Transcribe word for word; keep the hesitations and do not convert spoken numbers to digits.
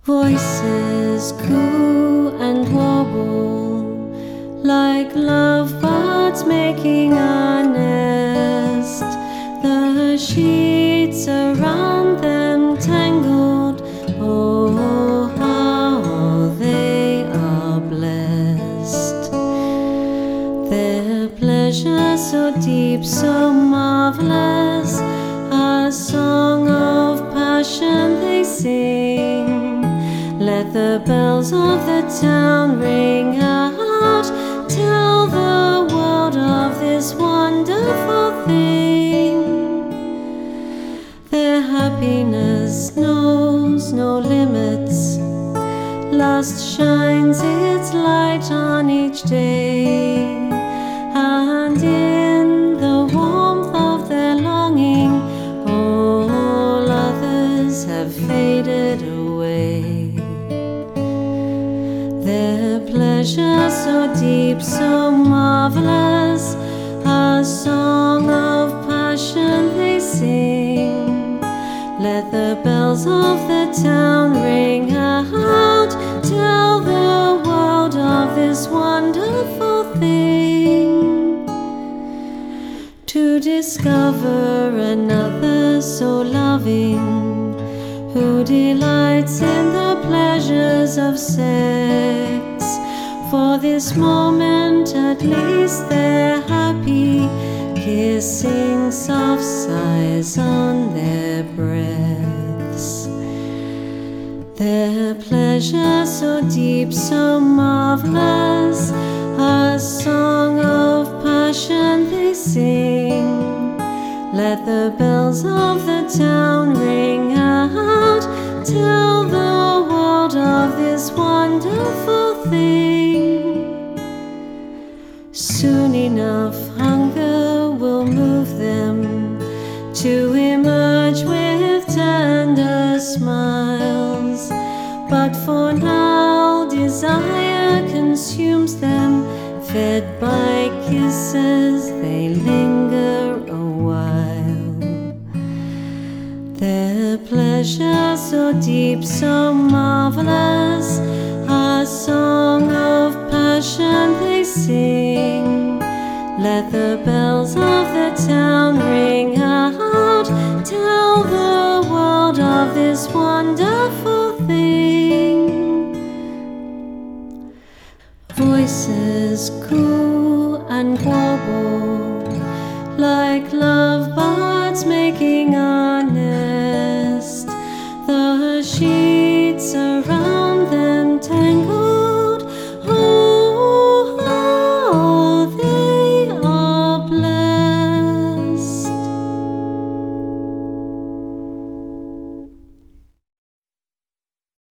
Voices coo and warble like lovebirds making a nest. The sheets around them tangled, oh, how they are blessed. Their pleasure so deep, so marvelous, a song of passion they sing. Let the bells of the town ring out, tell the world of this wonderful thing. Their happiness knows no limits, lust shines its light on each day, and in the warmth of their longing, all others have faded away. Their pleasure so deep, so marvelous, a song of passion they sing. Let the bells of the town ring out, tell the world of this wonderful thing. To discover another so loving, who delights in the pleasures of sex. For this moment at least they're happy, kissing soft sighs on their breaths. Their pleasure so deep, so marvelous, a song of passion they sing. Let the bells of the town ring out, tell the world of this wonderful thing. Soon enough hunger will move them to emerge with tender smiles, but for now desire consumes them. Fed by kisses they linger a while. Their pleasure so deep, so marvelous, a song of passion they sing. Let the bells of the town ring out, tell the world of this wonderful thing. Voices coo and warble like lovebirds making a nest. The sheets around them tangled,